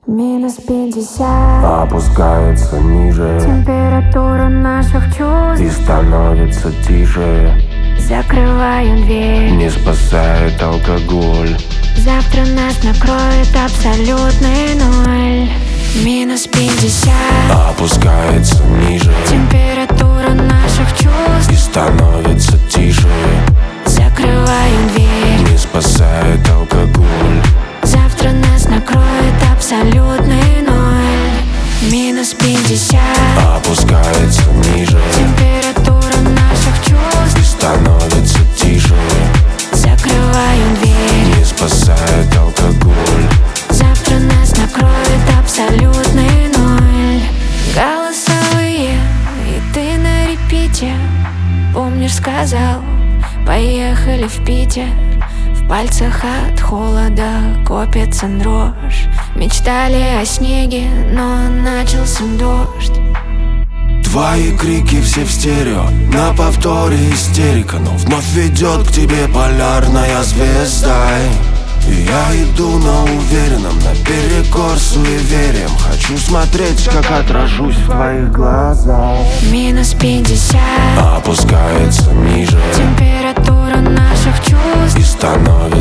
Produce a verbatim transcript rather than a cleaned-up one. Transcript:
Минус пятьдесят. Опускается ниже Температура наших чувств. и становится тише. Закрываем дверь. Не спасает алкоголь. Завтра нас накроет абсолютный ноль. Минус пятьдесят. Опускается ниже Температура наших чувств. и становится тише. Закрываем дверь. Не спасает алкоголь. Завтра нас накроет абсолютный ноль. Минус пятьдесят. Опускается ниже Температура наших чувств. и становится тише. Закрываем дверь. Не спасает алкоголь. Завтра нас накроет абсолютный ноль. Голосовые, и ты на репите. Помнишь, сказал, поехали в Питер. В пальцах от холода копится дрожь. Мечтали о снеге, но начался дождь. Твои крики все в стерео, на повторе истерика, но вновь ведет к тебе полярная звезда. И я иду на уверенном, наперекор суевериям. Хочу смотреть, как отражусь в твоих глазах. Минус пятьдесят. Опускается ниже Температура наших чувств. и становится